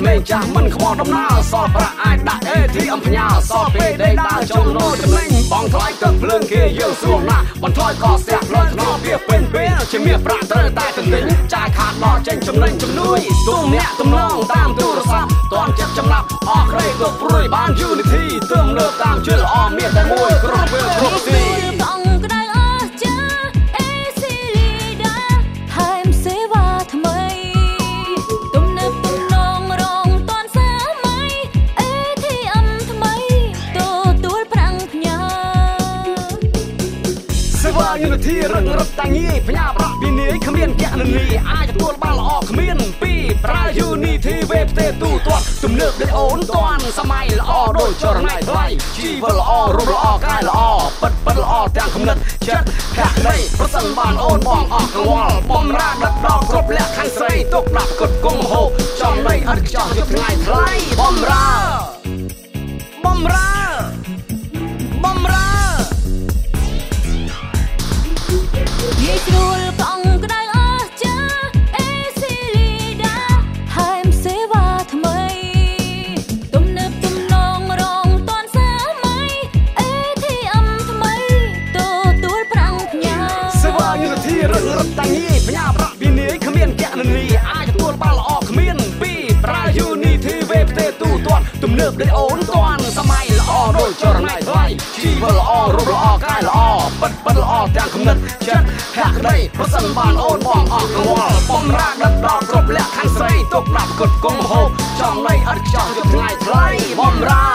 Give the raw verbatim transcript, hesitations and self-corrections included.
ក្មេងចាស់មិនខ្វល់ដំណើរសល់ប្រាក់អាចដាក់អេធីអំផ្ញើសល់ពេលដេកដើរចូលនោចំណេញបងថ្លៃទឹកភ្លើងគេយើងស្រួលណាស់បន្ថយក៏ស្ទះផ្លូវថ្នល់វាពេញពេលជាមាសប្រាក់ត្រូវតែទិញចាយខាតដល់ចេញចំណេញជំនួយទូអ្នកទំនងតាមទូរស័ព្ទតន់ចិត្តចំណាប់អស់ក្រេទៅព្រួយបានយូនីធីទើមលើតាមជឿល្អមានតែមួយគ្រប់ពេលគ្រប់ទីยูนิทีរឹងរឹតតាញីផ្ញើប្រាក់ពីនាយគ្មានគណនីអាចទទួលបានល្អគ្មានពីប្រើยูនិทีវេផ្ទេទូទាត់ទំនើបដូចអូនតាន់សម័យល្អដូចចរណៃថ្លៃជីវិតល្អរូបល្អកាយល្អពិតពិតល្អទាំងគំនិតចិត្តភក្តីប្រសិនបានអូនបងអស់កង្វល់បំរើដឹកដល់គ្រប់លក្ខខណ្ឌស្រីទុកដាក់គុតគង់ហូបចំណៃអត់ខ្ចោះយកថ្ងៃថ្លៃបំរើបំរើបំរើងាយស្រួលកង់ក្តៅអស្ចារ្យអេស៊ីលីដាថែមសេវាថ្មីទំនើបទំនងរងទាន់សម័យ เอ ที เอ็ม ថ្មីទទួលប្រាំងផ្ញើសេវាยูនិធីរឹងរឹតតាញីផ្ញើប្រាក់ពីនាយគ្មានគណនីអាចទទួលបានល្អគ្មានពីប្រើยูនិធីវេផ្ទេទូទាត់ទំនើបដូចអូនតាន់សម័យល្អដូចចរណៃថ្លៃជីវិតល្អរូបល្អកាយល្អពិតពិតល្អទាំងគំនិតចិត្តភក្តីប្រសិនបានអូនបងអស់កង្វល់បំរើដឹកដល់គ្រប់លក្ខខណ្ឌស្រីទុកដាក់គុតគង់ហូបចំណៃអត់ខ្ចោះយកថ្ងៃថ្លៃបំរើ